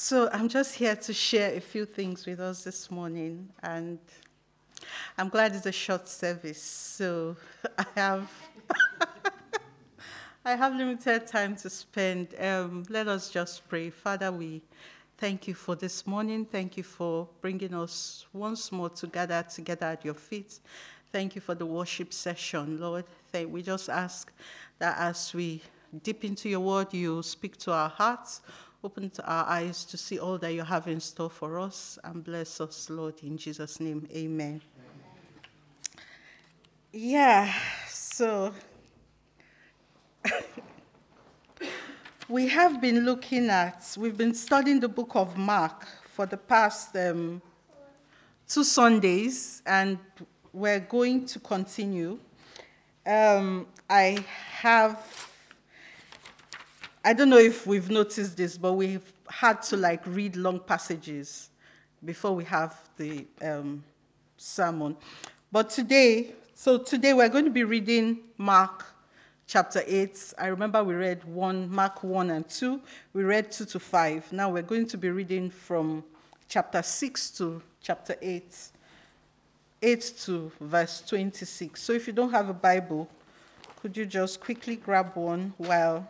So I'm just here to share a few things with us this morning, and I'm glad it's a short service. So I have I have limited time to spend. Let us just pray. Father, we thank you for this morning. Thank you for bringing us once more together at your feet. Thank you for the worship session, Lord. We just ask that as we dip into your word, you speak to our hearts, open our eyes to see all that you have in store for us, and bless us, Lord, in Jesus' name. Amen. Yeah, so we've been studying the book of Mark for the past 2 Sundays, and we're going to continue. I don't know if we've noticed this, but we've had to read long passages before we have the sermon. But today we're going to be reading Mark chapter 8. I remember we read Mark 1 and 2. We read 2 to 5. Now we're going to be reading from chapter 6 to chapter 8, 8 to verse 26. So if you don't have a Bible, could you just quickly grab one while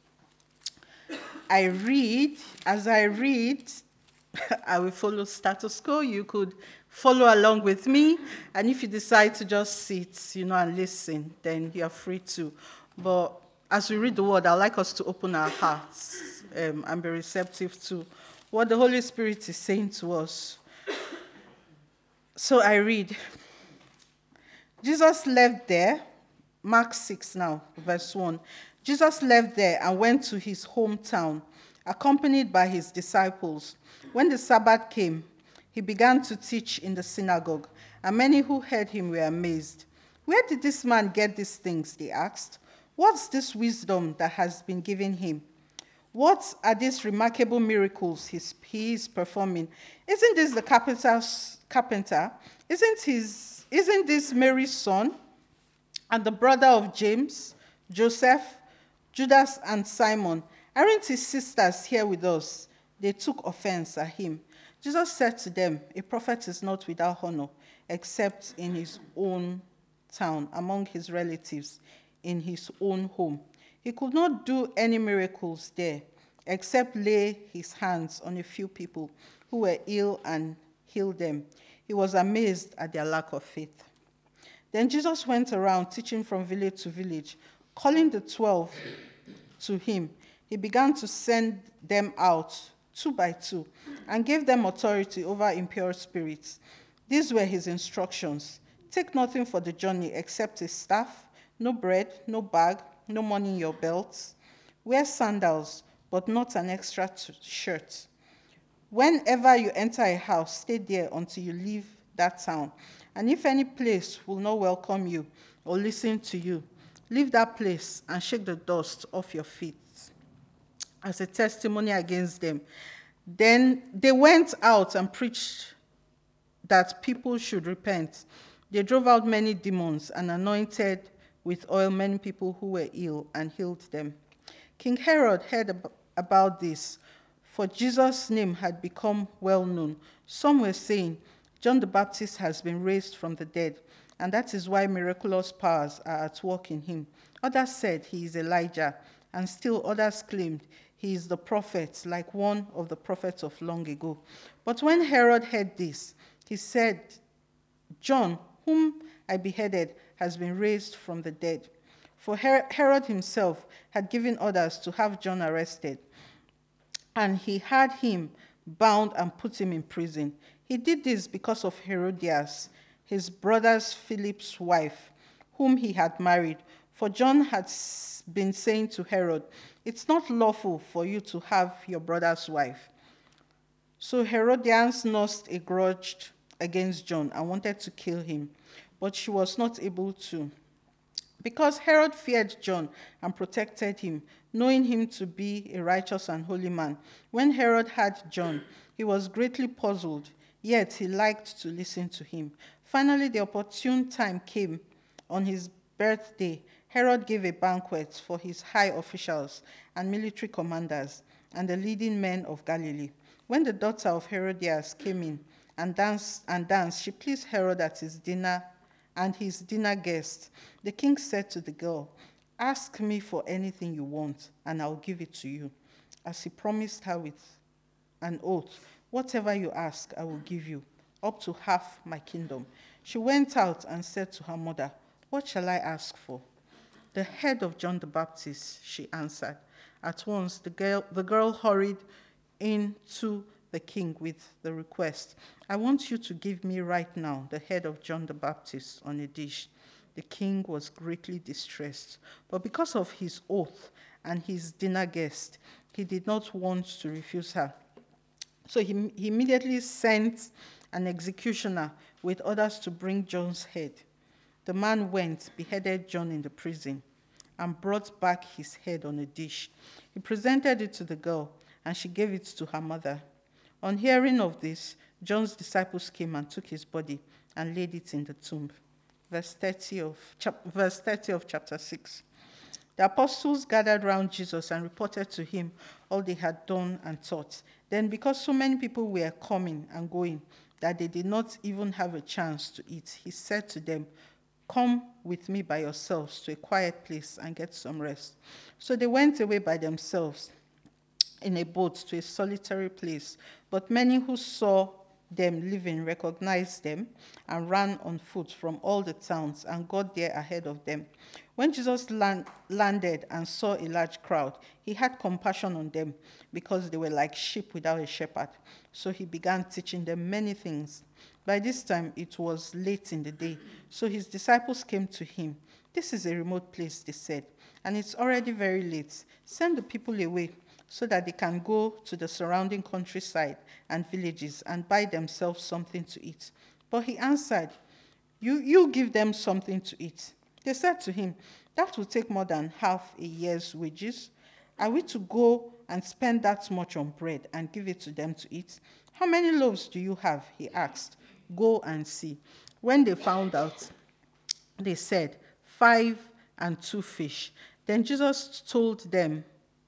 I read? As I read, I will follow status quo. You could follow along with me, and if you decide to just sit, and listen, then you are free to. But as we read the word, I'd like us to open our hearts and be receptive to what the Holy Spirit is saying to us. So I read. Jesus left there, Mark 6 now, verse 1. Jesus left there and went to his hometown, accompanied by his disciples. When the Sabbath came, he began to teach in the synagogue, and many who heard him were amazed. "Where did this man get these things?" they asked. "What's this wisdom that has been given him? What are these remarkable miracles he is performing? Isn't this the carpenter? Isn't this Mary's son, and the brother of James, Joseph, Judas, and Simon? Aren't his sisters here with us?" They took offense at him. Jesus said to them, "A prophet is not without honor, except in his own town, among his relatives, in his own home." He could not do any miracles there, except lay his hands on a few people who were ill and heal them. He was amazed at their lack of faith. Then Jesus went around teaching from village to village, calling the 12 to him. He began to send them out 2 by 2 and gave them authority over impure spirits. These were his instructions: "Take nothing for the journey except a staff, no bread, no bag, no money in your belts. Wear sandals, but not an extra shirt. Whenever you enter a house, stay there until you leave that town. And if any place will not welcome you or listen to you, leave that place and shake the dust off your feet as a testimony against them." Then they went out and preached that people should repent. They drove out many demons and anointed with oil many people who were ill and healed them. King Herod heard about this, for Jesus' name had become well known. Some were saying, "John the Baptist has been raised from the dead, and that is why miraculous powers are at work in him." Others said he is Elijah, and still others claimed he is the prophet, like one of the prophets of long ago. But when Herod heard this, he said, "John, whom I beheaded, has been raised from the dead." For Herod himself had given orders to have John arrested, and he had him bound and put him in prison. He did this because of Herodias, his brother Philip's wife, whom he had married. For John had been saying to Herod, "It's not lawful for you to have your brother's wife." So Herodias nursed a grudge against John and wanted to kill him, but she was not able to, because Herod feared John and protected him, knowing him to be a righteous and holy man. When Herod had John, he was greatly puzzled, yet he liked to listen to him. Finally, the opportune time came. On his birthday, Herod gave a banquet for his high officials and military commanders and the leading men of Galilee. When the daughter of Herodias came in and danced, she pleased Herod at his dinner and his dinner guests. The king said to the girl, "Ask me for anything you want, and I'll give it to you." As he promised her with an oath, "Whatever you ask, I will give you, up to half my kingdom." She went out and said to her mother, "What shall I ask for?" "The head of John the Baptist," she answered. At once the girl hurried into the king with the request, "I want you to give me right now the head of John the Baptist on a dish." The king was greatly distressed, but because of his oath and his dinner guest, he did not want to refuse her. So he immediately sent an executioner with orders to bring John's head. The man went, beheaded John in the prison, and brought back his head on a dish. He presented it to the girl, and she gave it to her mother. On hearing of this, John's disciples came and took his body and laid it in the tomb. Verse 30 of chapter 6. The apostles gathered round Jesus and reported to him all they had done and taught. Then, because so many people were coming and going that they did not even have a chance to eat, he said to them, "Come with me by yourselves to a quiet place and get some rest." So they went away by themselves in a boat to a solitary place. But many who saw them leaving recognized them and ran on foot from all the towns and got there ahead of them. When Jesus landed and saw a large crowd, he had compassion on them because they were like sheep without a shepherd. So he began teaching them many things. By this time it was late in the day, so his disciples came to him. "This is a remote place," they said, "and it's already very late. Send the people away so that they can go to the surrounding countryside and villages and buy themselves something to eat." But he answered, You give them something to eat." They said to him, "That will take more than half a year's wages. Are we to go and spend that much on bread and give it to them to eat?" "How many loaves do you have?" he asked. "Go and see." When they found out, they said, 5 and 2 fish. Then Jesus told them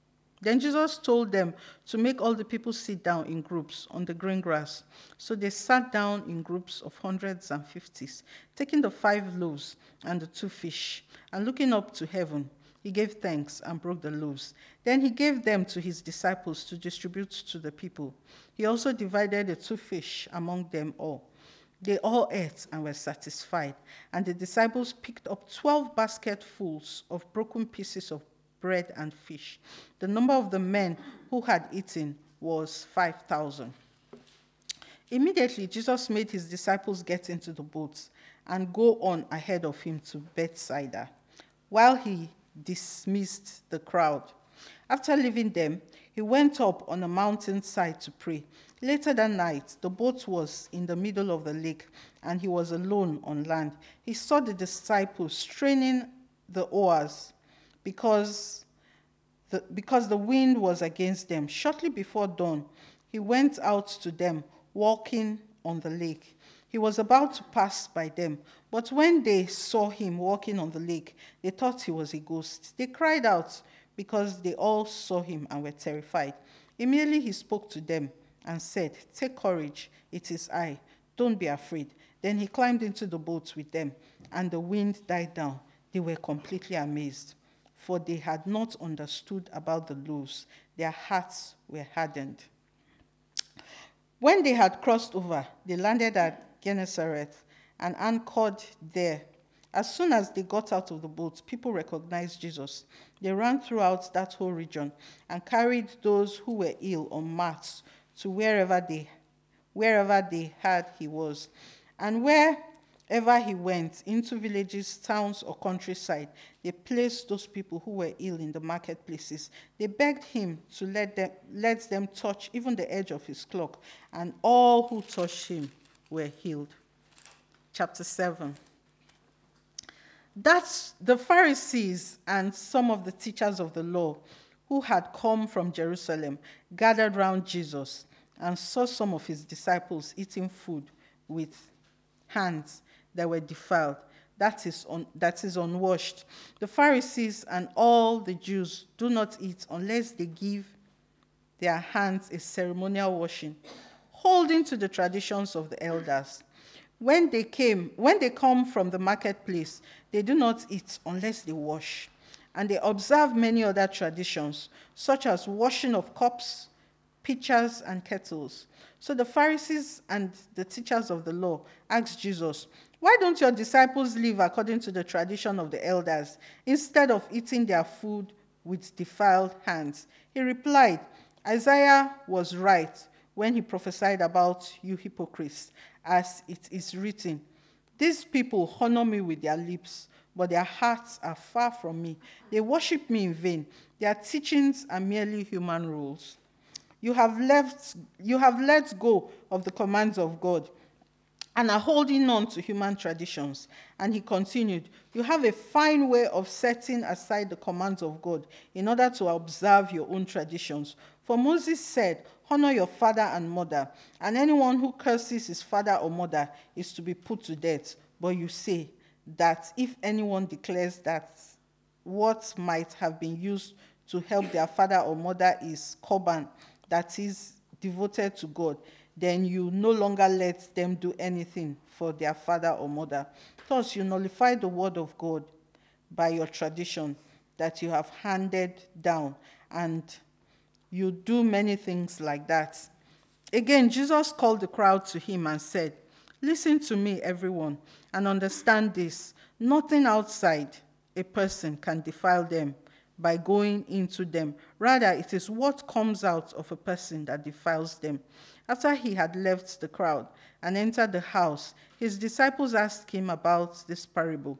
to make all the people sit down in groups on the green grass. So they sat down in groups of hundreds and fifties, taking the 5 loaves and the 2 fish, and looking up to heaven, he gave thanks and broke the loaves. Then he gave them to his disciples to distribute to the people. He also divided the 2 fish among them all. They all ate and were satisfied, and the disciples picked up 12 basketfuls of broken pieces of bread and fish. The number of the men who had eaten was 5,000. Immediately, Jesus made his disciples get into the boats and go on ahead of him to Bethsaida, while he dismissed the crowd. After leaving them, he went up on a mountainside to pray. Later that night, the boat was in the middle of the lake, and he was alone on land. He saw the disciples straining the oars because the wind was against them. Shortly before dawn, he went out to them, walking on the lake. He was about to pass by them, but when they saw him walking on the lake, they thought he was a ghost. They cried out because they all saw him and were terrified. Immediately he spoke to them and said, "Take courage, it is I. Don't be afraid." Then he climbed into the boat with them, and the wind died down. They were completely amazed, for they had not understood about the loaves. Their hearts were hardened. When they had crossed over, they landed at Gennesareth and anchored there. As soon as they got out of the boat, people recognized Jesus. They ran throughout that whole region and carried those who were ill on mats to wherever they heard he was. And wherever he went, into villages, towns, or countryside, they placed those people who were ill in the marketplaces. They begged him to let them touch even the edge of his cloak, and all who touched him were healed. Chapter 7. That's the Pharisees and some of the teachers of the law who had come from Jerusalem gathered round Jesus and saw some of his disciples eating food with hands that were defiled, that is unwashed. The Pharisees and all the Jews do not eat unless they their hands a ceremonial washing, holding to the traditions of the elders. When they come from the marketplace, they do not eat unless they wash. And they observe many other traditions, such as washing of cups, pitchers, and kettles. So the Pharisees and the teachers of the law asked Jesus, "Why don't your disciples live according to the tradition of the elders, instead of eating their food with defiled hands?" He replied, "Isaiah was right when he prophesied about you hypocrites, as it is written, 'These people honor me with their lips, but their hearts are far from me. They worship me in vain. Their teachings are merely human rules.' You have let go of the commands of God and are holding on to human traditions." And he continued, "You have a fine way of setting aside the commands of God in order to observe your own traditions. For Moses said, 'Honor your father and mother,' and anyone who curses his father or mother is to be put to death. But you say that if anyone declares that what might have been used to help their father or mother is korban, that is devoted to God, then you no longer let them do anything for their father or mother. Thus, you nullify the word of God by your tradition that you have handed down, and you do many things like that." Again, Jesus called the crowd to him and said, "Listen to me, everyone, and understand this. Nothing outside a person can defile them by going into them. Rather, it is what comes out of a person that defiles them." After he had left the crowd and entered the house, his disciples asked him about this parable.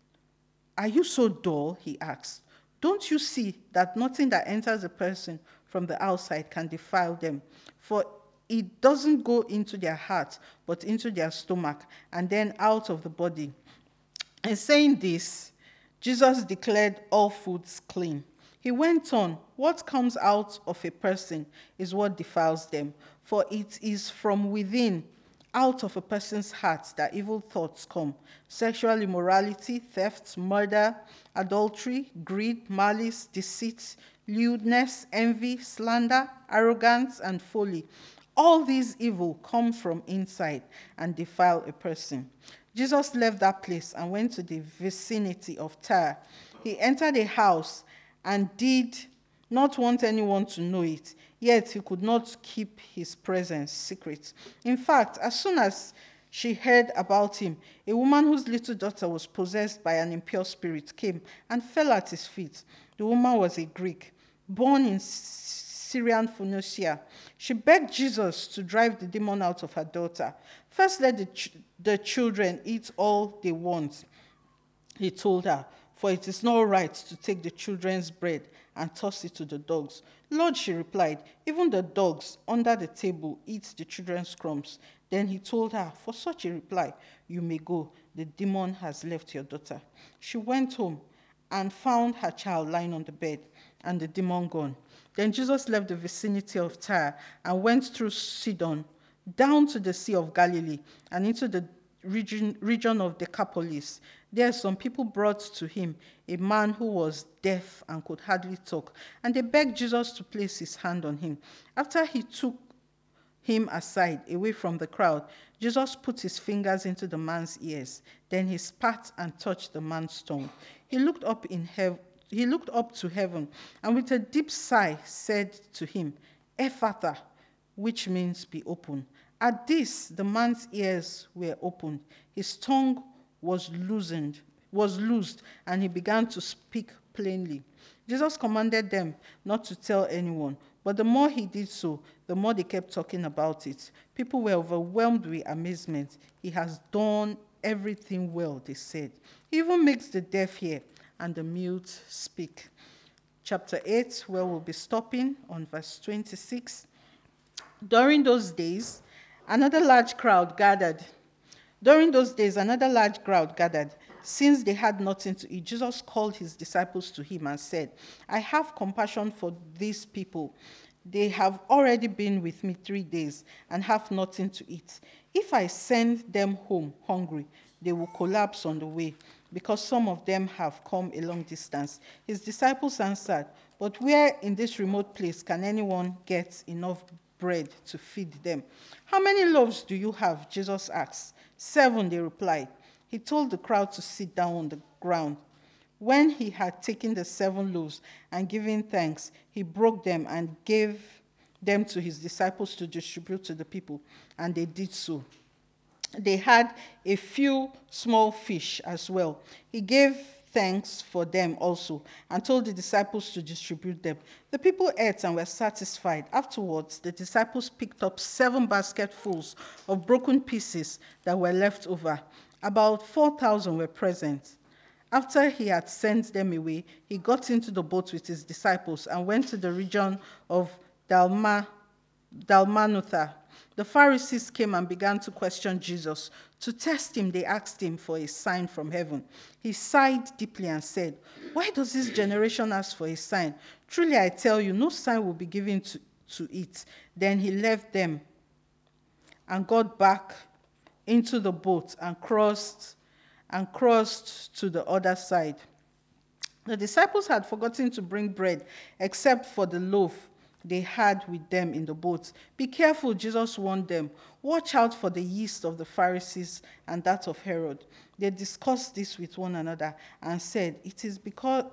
"Are you so dull?" he asked. "Don't you see that nothing that enters a person from the outside can defile them? For it doesn't go into their heart, but into their stomach, and then out of the body." In saying this, Jesus declared all foods clean. He went on, "What comes out of a person is what defiles them, for it is from within, out of a person's heart, that evil thoughts come: sexual immorality, theft, murder, adultery, greed, malice, deceit, lewdness, envy, slander, arrogance, and folly. All these evil come from inside and defile a person." Jesus left that place and went to the vicinity of Tyre. He entered a house and did not want anyone to know it, yet he could not keep his presence secret. In fact, as soon as she heard about him, a woman whose little daughter was possessed by an impure spirit came and fell at his feet. The woman was a Greek, born in Syrian Phoenicia. She begged Jesus to drive the demon out of her daughter. "First, let the children eat all they want," he told her, "for it is not right to take the children's bread and toss it to the dogs." "Lord," she replied, "even the dogs under the table eat the children's crumbs." Then he told her, "For such a reply, you may go. The demon has left your daughter." She went home and found her child lying on the bed and the demon gone. Then Jesus left the vicinity of Tyre and went through Sidon, down to the Sea of Galilee, and into the region of Decapolis. There some people brought to him a man who was deaf and could hardly talk, and they begged Jesus to place his hand on him. After he took him aside, away from the crowd, Jesus put his fingers into the man's ears. Then he spat and touched the man's tongue. He looked up to heaven, and with a deep sigh said to him, "Ephphatha," which means "be open." At this, the man's ears were opened. His tongue was loosed, and he began to speak plainly. Jesus commanded them not to tell anyone, but the more he did so, the more they kept talking about it. People were overwhelmed with amazement. "He has done everything well," they said. "He even makes the deaf hear and the mute speak." Chapter 8, where we'll be stopping on verse 26. During those days, another large crowd gathered. Since they had nothing to eat, Jesus called his disciples to him and said, "I have compassion for these people. They have already been with me 3 days and have nothing to eat. If I send them home hungry, they will collapse on the way, because some of them have come a long distance." His disciples answered, But where in this remote place can anyone get enough bread to feed them? How many loaves do you have? Jesus asked. 7, they replied. He told the crowd to sit down on the ground. When he had taken the 7 loaves and given thanks, he broke them and gave them to his disciples to distribute to the people, and they did so. They had a few small fish as well. He gave thanks for them also and told the disciples to distribute them. The people ate and were satisfied. Afterwards, the disciples picked up 7 basketfuls of broken pieces that were left over. About 4,000 were present. After he had sent them away, he got into the boat with his disciples and went to the region of Dalmanutha. The Pharisees came and began to question Jesus. To test him, they asked him for a sign from heaven. He sighed deeply and said, "Why does this generation ask for a sign? Truly I tell you, no sign will be given to it." Then he left them and got back into the boat and crossed to the other side. The disciples had forgotten to bring bread except for the loaf they had with them in the boat. "Be careful," Jesus warned them. "Watch out for the yeast of the Pharisees and that of Herod." They discussed this with one another and said, it is because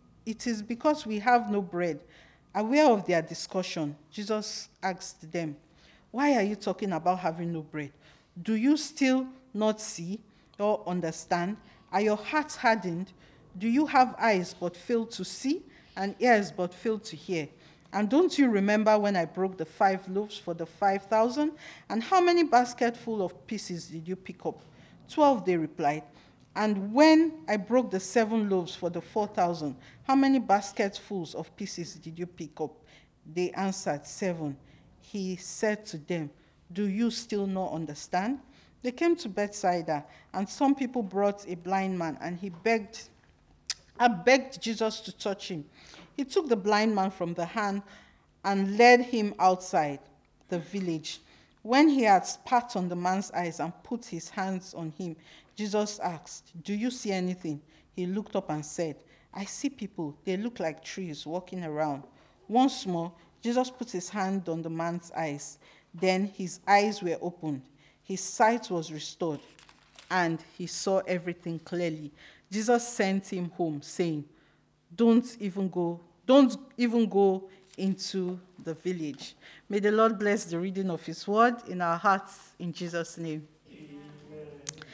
we have no bread." Aware of their discussion, Jesus asked them, "Why are you talking about having no bread? Do you still not see or understand? Are your hearts hardened? Do you have eyes but fail to see and ears but fail to hear? And don't you remember when I broke the 5 loaves for the 5,000? And how many basketful of pieces did you pick up? 12, they replied. And when I broke the 7 loaves for the 4,000, how many basketfuls of pieces did you pick up? They answered, 7. He said to them, "Do you still not understand?" They came to Bethsaida, and some people brought a blind man, and I begged Jesus to touch him. He took the blind man from the hand and led him outside the village. When he had spat on the man's eyes and put his hands on him, Jesus asked, "Do you see anything?" He looked up and said, "I see people. They look like trees walking around." Once more, Jesus put his hand on the man's eyes. Then his eyes were opened. His sight was restored, and he saw everything clearly. Jesus sent him home, saying, Don't even go into the village." May the Lord bless the reading of his word in our hearts, in Jesus' name. Amen.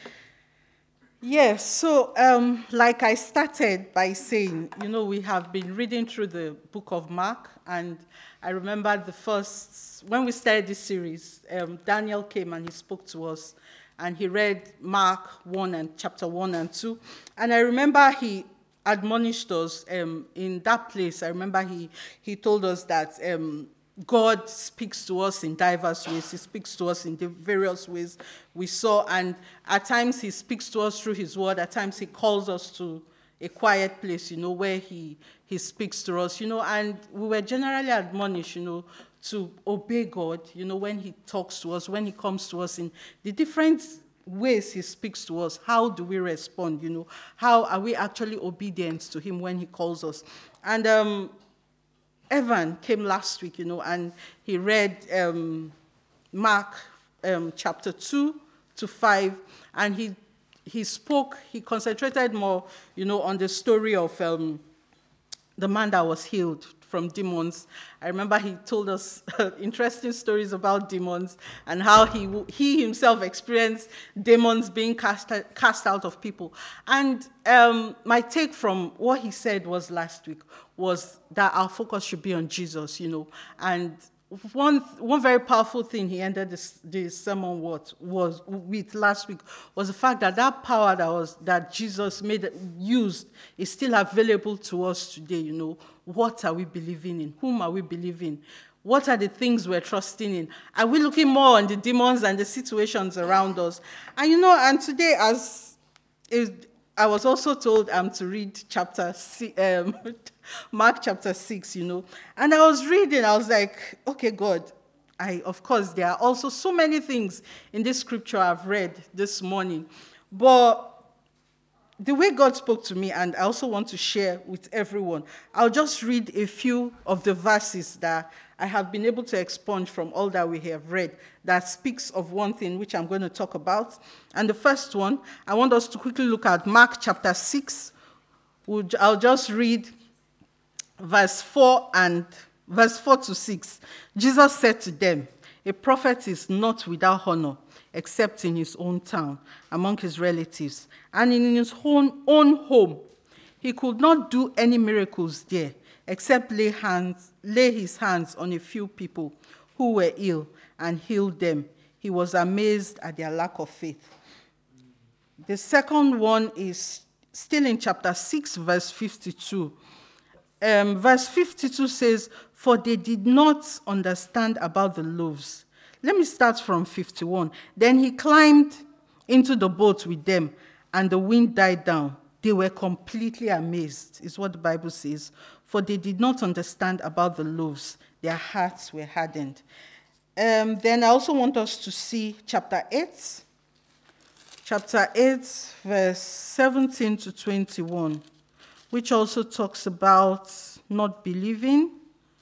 Yes, so like I started by saying, we have been reading through the book of Mark, and I remember when we started this series, Daniel came and he spoke to us, and he read Mark 1 and chapter 1 and 2, and I remember he admonished us in that place. I remember he told us that God speaks to us in diverse ways. He speaks to us in the various ways we saw, and at times he speaks to us through his word. At times he calls us to a quiet place, where he speaks to us, and we were generally admonished, to obey God, when he talks to us, when he comes to us in the different ways he speaks to us. How do we respond? How are we actually obedient to him when he calls us? And Evan came last week, and he read Mark chapter 2 to 5, and he concentrated more, on the story of the man that was healed from demons. I remember he told us interesting stories about demons and how he himself experienced demons being cast out of people. And my take from what he said last week was that our focus should be on Jesus, and one very powerful thing he ended this sermon with last week was the fact that power that Jesus used is still available to us today. What are we believing in? Whom are we believing? What are the things we're trusting in? Are we looking more on the demons and the situations around us? And and today, I was also told to read Mark chapter 6, and I was reading, I was like, okay, God, of course, there are also so many things in this scripture I've read this morning, but the way God spoke to me, and I also want to share with everyone, I'll just read a few of the verses that I have been able to expunge from all that we have read that speaks of one thing which I'm going to talk about. And the first one, I want us to quickly look at Mark chapter 6. I'll just read verse 4 to 6. Jesus said to them, "A prophet is not without honor, except in his own town, among his relatives, and in his own home. He could not do any miracles there, except lay his hands on a few people who were ill and healed them. He was amazed at their lack of faith." The second one is still in chapter 6, verse 52. Verse 52 says, "For they did not understand about the loaves." Let me start from 51. "Then he climbed into the boat with them, and the wind died down. They were completely amazed," is what the Bible says, "for they did not understand about the loaves. Their hearts were hardened." Then I also want us to see chapter 8. Chapter 8, verse 17 to 21, which also talks about not believing.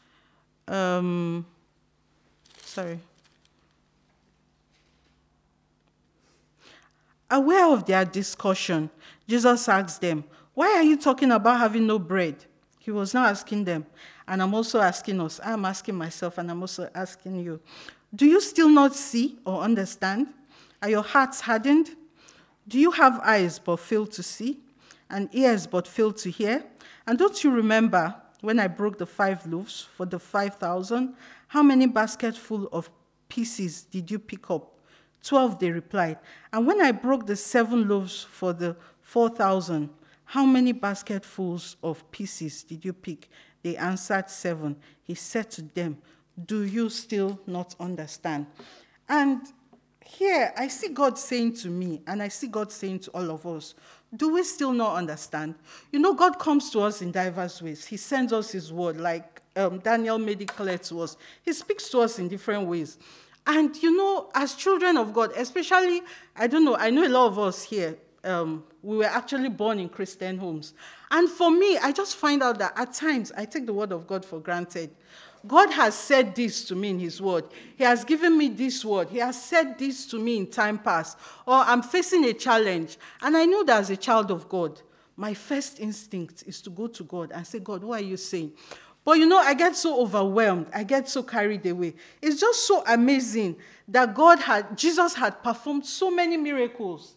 Aware of their discussion, Jesus asked them, "Why are you talking about having no bread?" He was now asking them, and I'm also asking us. I'm asking myself, and I'm also asking you. "Do you still not see or understand? Are your hearts hardened? Do you have eyes but fail to see, and ears but fail to hear? And don't you remember when I broke the 5 loaves for the 5,000? How many basketful of pieces did you pick up?" 12, they replied. "And when I broke the 7 loaves for the 4,000, how many basketfuls of pieces did you pick?" They answered, 7. He said to them, "Do you still not understand?" And here I see God saying to me, and I see God saying to all of us, do we still not understand? You know, God comes to us in diverse ways. He sends us his word, like Daniel made it clear to us. He speaks to us in different ways. And, you know, as children of God, especially, I know a lot of us here, we were actually born in Christian homes. And for me, I just find out that at times I take the word of God for granted. God has said this to me in his word. He has given me this word. He has said this to me in time past. Or I'm facing a challenge, and I know that as a child of God, my first instinct is to go to God and say, "God, what are you saying?" But you know, I get so overwhelmed. I get so carried away. It's just so amazing that Jesus had performed so many miracles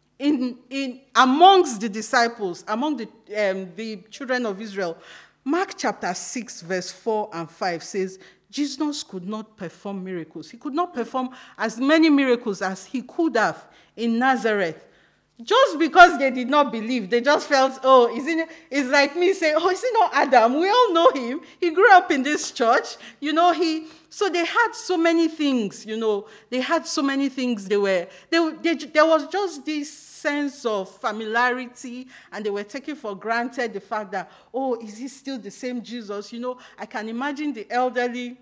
in amongst the disciples, among the children of Israel. Mark chapter 6, verse 4 and 5 says, Jesus could not perform miracles. He could not perform as many miracles as he could have in Nazareth. Just because they did not believe, they just felt, it's like me saying, is it not Adam? We all know him. He grew up in this church. You know, so they had so many things, They had so many things. There was just this sense of familiarity, and they were taking for granted the fact that, is he still the same Jesus? I can imagine the elderly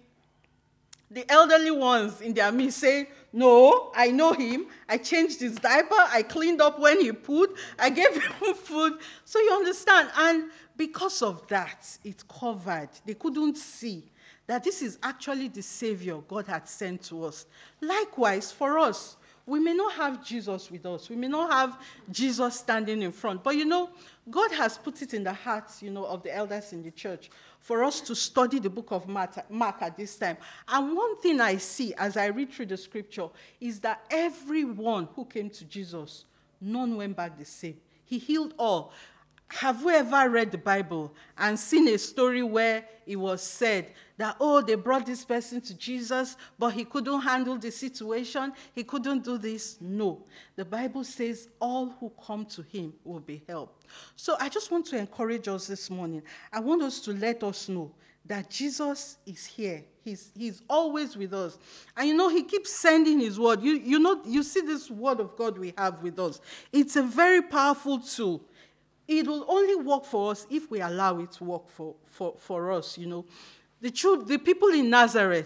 ones in their midst saying, "No, I know him. I changed his diaper. I cleaned up when he pooed. I gave him food." So you understand. And because of that, it covered. They couldn't see that this is actually the Savior God had sent to us. Likewise, for us, we may not have Jesus with us. We may not have Jesus standing in front. But God has put it in the hearts, of the elders in the church for us to study the book of Mark at this time. And one thing I see as I read through the scripture is that everyone who came to Jesus, none went back the same. He healed all. Have we ever read the Bible and seen a story where it was said that, they brought this person to Jesus, but he couldn't handle the situation, he couldn't do this? No. The Bible says all who come to him will be helped. So I just want to encourage us this morning. I want us to let us know that Jesus is here. He's always with us. And he keeps sending his word. You see this word of God we have with us. It's a very powerful tool. It will only work for us if we allow it to work for us, The people in Nazareth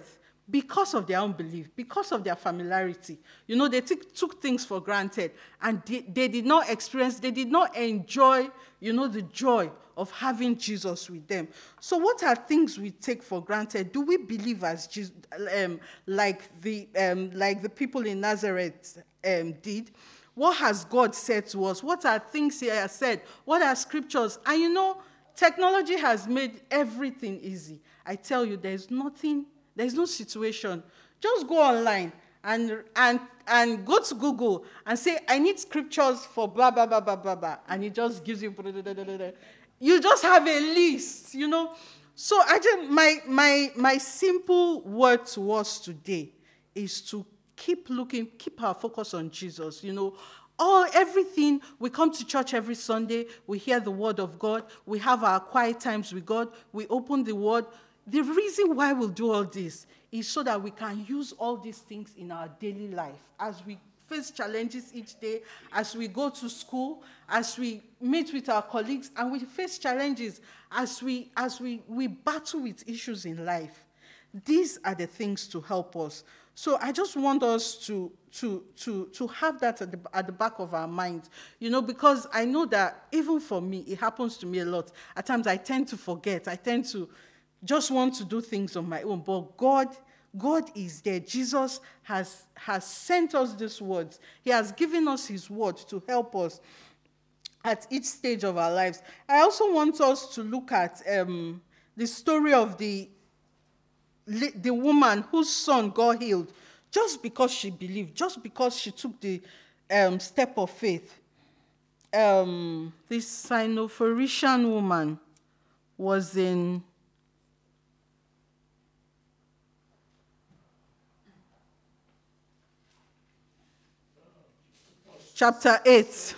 because of their unbelief, because of their familiarity. You know, they took things for granted, and they did not experience, they did not enjoy, you know, the joy of having Jesus with them. So what are things we take for granted? Do we believe as Jesus, like the people in Nazareth did? What has God said to us? What are things he has said? What are scriptures? And you know, technology has made everything easy. I tell you, there's no situation. Just go online and go to Google and say, I need scriptures for blah, blah, blah, blah, blah, blah. And it just gives you, blah, blah, blah, blah, blah. You just have a list, you know. So my simple word to us today is to keep looking, keep our focus on Jesus, you know. Everything, we come to church every Sunday, we hear the word of God, we have our quiet times with God, we open the word. The reason why we'll do all this is so that we can use all these things in our daily life as we face challenges each day, as we go to school, as we meet with our colleagues, and we face challenges as we battle with issues in life. These are the things to help us. So I just want us to have that at the back of our minds, you know, because I know that even for me, it happens to me a lot. At times I tend to forget. I tend to just want to do things on my own. But God is there. Jesus has sent us these words. He has given us his word to help us at each stage of our lives. I also want us to look at the story of the woman whose son got healed just because she believed, just because she took the step of faith. This Syrophoenician woman was in chapter 8.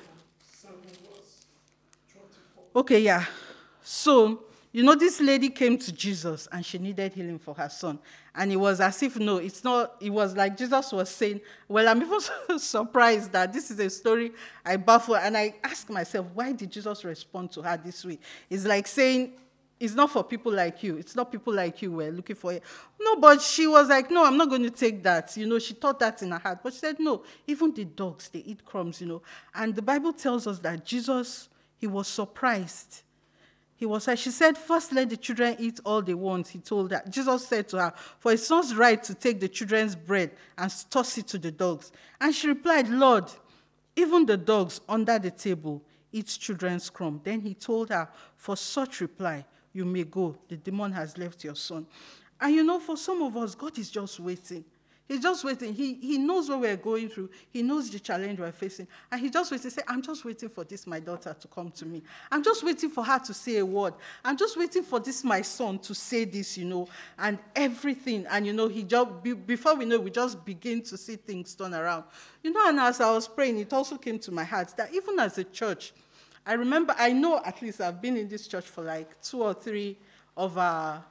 Okay, yeah. So, you know, this lady came to Jesus and she needed healing for her son. And it was as if, no, it's not, it was like Jesus was saying, well, I'm even so surprised that this is a story I baffle. And I ask myself, why did Jesus respond to her this way? It's like saying, it's not for people like you. It's not people like you we're looking for it. No, but she was like, no, I'm not going to take that. You know, she thought that in her heart. But she said, no, even the dogs, they eat crumbs, you know. And the Bible tells us that Jesus, he was surprised. She said, first let the children eat all they want, he told her. Jesus said to her, for it's not right to take the children's bread and toss it to the dogs. And she replied, Lord, even the dogs under the table eat children's crumb. Then he told her, for such reply, you may go. The demon has left your son. And you know, for some of us, God is just waiting. He's just waiting. He knows what we're going through. He knows the challenge we're facing. And he just waits to say, I'm just waiting for this, my daughter, to come to me. I'm just waiting for her to say a word. I'm just waiting for this, my son, to say this, you know, and everything. And, you know, before we know, we just begin to see things turn around. You know, and as I was praying, it also came to my heart that even as a church, I know at least I've been in this church for like 2 or 3 of our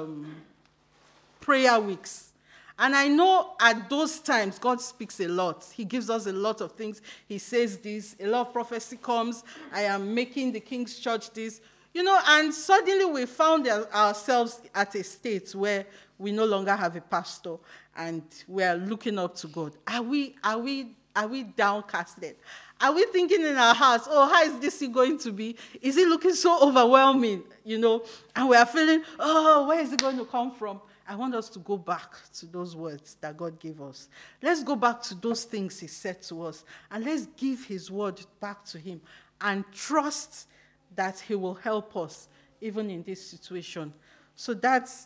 prayer weeks. And I know at those times, God speaks a lot. He gives us a lot of things. He says this, a lot of prophecy comes. I am making the King's Church this. You know, and suddenly we found ourselves at a state where we no longer have a pastor and we are looking up to God. Are we downcasted? Are we thinking in our hearts, oh, how is this going to be? Is it looking so overwhelming, you know? And we are feeling, oh, where is it going to come from? I want us to go back to those words that God gave us. Let's go back to those things he said to us, and let's give his word back to him and trust that he will help us even in this situation. So that's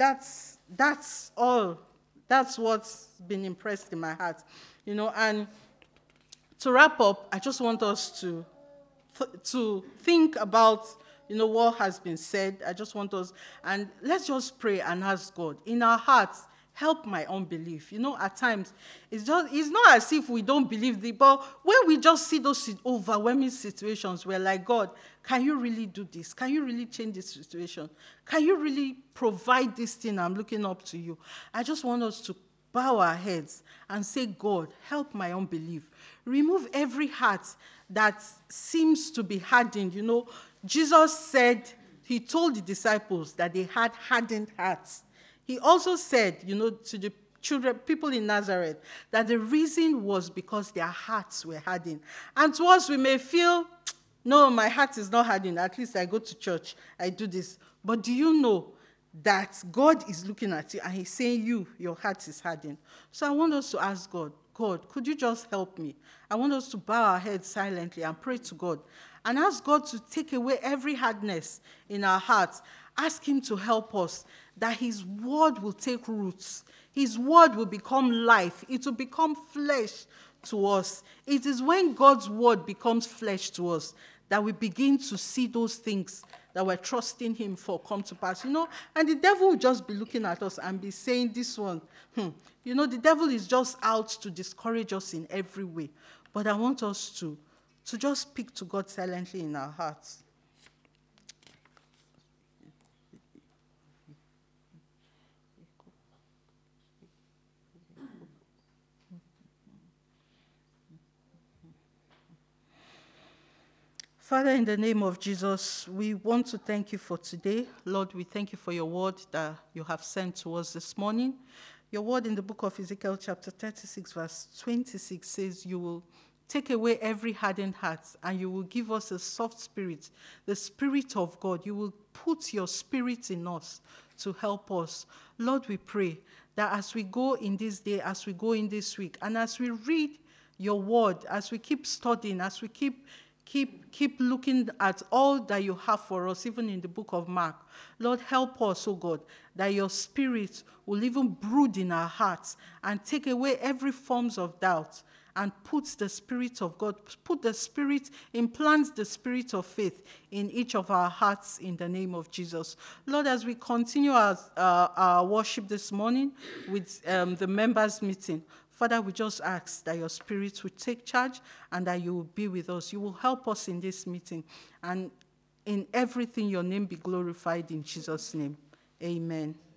all. That's what's been impressed in my heart, you know. And to wrap up, I just want us to think about, you know, what has been said. I just want us, and let's just pray and ask God in our hearts, help my unbelief. You know, at times, it's not as if we don't believe but when we just see those overwhelming situations, we're like, God, can you really do this? Can you really change this situation? Can you really provide this thing? I'm looking up to you. I just want us to bow our heads and say, God, help my unbelief. Remove every heart that seems to be hardened. You know, Jesus said, he told the disciples that they had hardened hearts. He also said, to the children, people in Nazareth, that the reason was because their hearts were hardened. And to us, we may feel, no, my heart is not hardened. At least I go to church, I do this. But do you know that God is looking at you and he's saying, your heart is hardened? So I want us to ask God, could you just help me? I want us to bow our heads silently and pray to God and ask God to take away every hardness in our hearts. Ask him to help us, that his word will take roots. His word will become life. It will become flesh to us. It is when God's word becomes flesh to us that we begin to see those things that we're trusting him for come to pass. And the devil will just be looking at us and be saying this one. The devil is just out to discourage us in every way. But I want us to just speak to God silently in our hearts. Father, in the name of Jesus, we want to thank you for today. Lord, we thank you for your word that you have sent to us this morning. Your word in the book of Ezekiel chapter 36, verse 26 says, you will take away every hardened heart and you will give us a soft spirit, the Spirit of God. You will put your spirit in us to help us. Lord, we pray that as we go in this day, as we go in this week, and as we read your word, as we keep studying, as we keep looking at all that you have for us, even in the book of Mark. Lord, help us, oh God, that your spirit will even brood in our hearts and take away every forms of doubt and put the Spirit of God, implant the spirit of faith in each of our hearts in the name of Jesus. Lord, as we continue our worship this morning with the members' meeting, Father, we just ask that your Spirit will take charge and that you will be with us. You will help us in this meeting. And in everything, your name be glorified in Jesus' name. Amen.